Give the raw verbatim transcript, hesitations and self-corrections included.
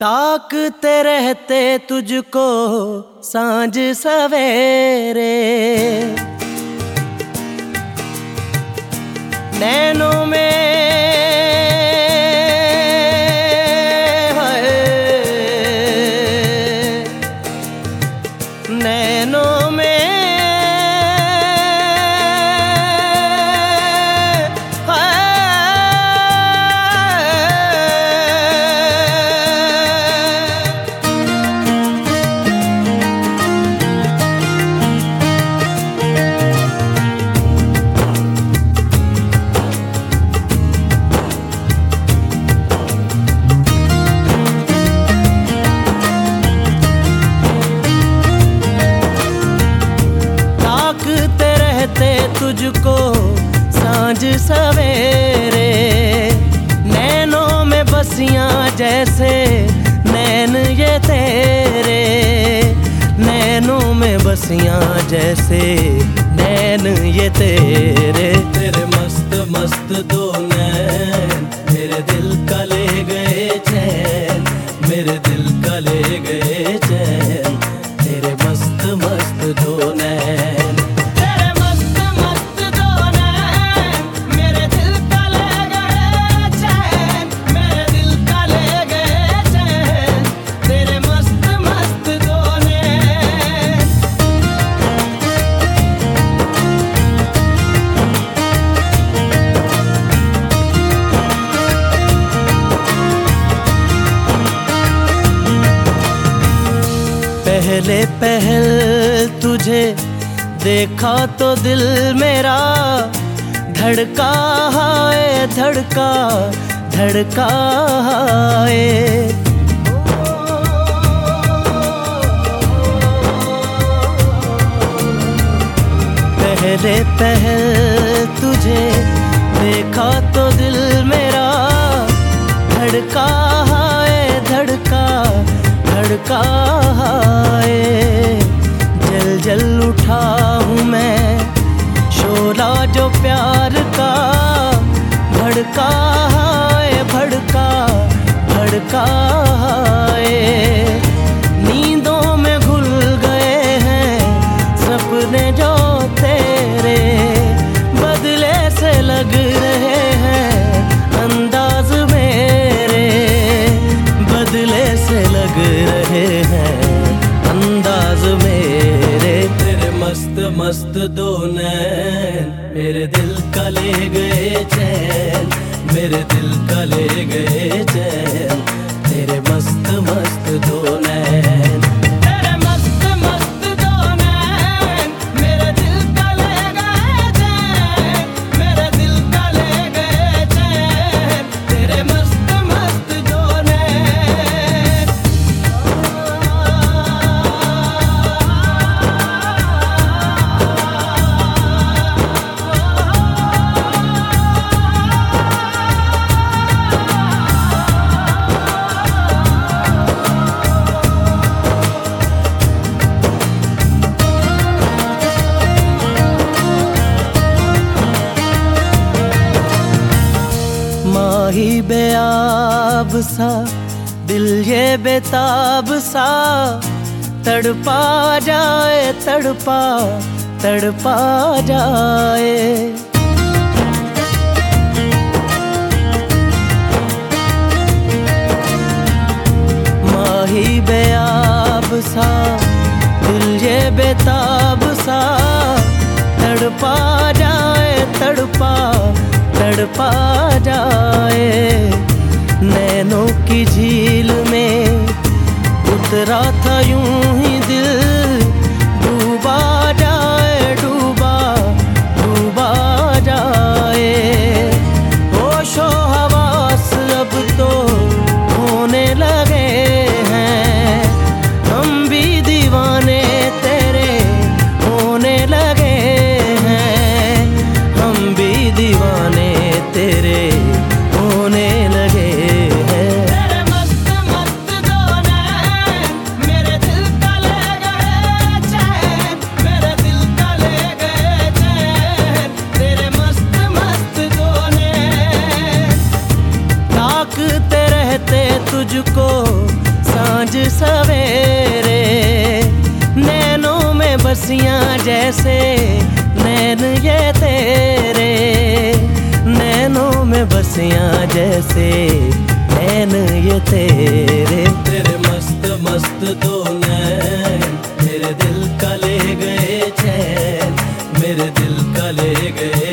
ताकते रहते तुझको सांझ सवेरे, नैनों में है, नैनों में तुझको सांझ सवेरे, नैनों में बसियां जैसे नैन ये तेरे, नैनों में बसियां जैसे नैन ये तेरे। तेरे मस्त मस्त दो नैन मेरे दिल का ले गए चैन, मेरे दिल का ले गए चैन, तेरे मस्त मस्त दो नैन। पहले पहल तुझे देखा तो दिल मेरा धड़का है, धड़का धड़का है। पहले पहल तुझे देखा तो दिल मेरा धड़का है, धड़का धड़का है। जल जल उठा हूँ मैं शोला जो प्यार का, भड़का है, भड़का भड़का है। नींदों में घुल गए हैं सपने जो तेरे, बदले से लग रहे हैं अंदाज मेरे, बदले से लग रहे हैं अंदाज मेरे। तेरे मस्त मस्त दो नैन मेरे दिल का ले गए चैन, मेरे दिल का ले गए चैन, तेरे मस्त मस्त दो नैन। माही बेआब सा दिल ये बेताब सा, तड़पा जाए तड़पा तड़पा जाए। माही बेआब सा दिल ये बेताब सा, तड़पा जाए तड़पा तड़पा जाए। नैनों की झील में उतरा था यूं ही दिल, डूबा जाए डूबा डूबा जाए। होशो हवास अब तो होने लगे हैं, हम भी दीवाने तेरे होने लगे हैं, हम भी दीवाने तेरे होने लगे हैं। तेरे मस्त मस्त दो नैन मेरे दिल का सवेरे, नैनों में बसियां जैसे नैन ये तेरे, नैनों में बसियां जैसे नैन ये तेरे। तेरे मस्त मस्त दो नैन मेरे दिल का ले गए चैन, मेरे दिल का ले गए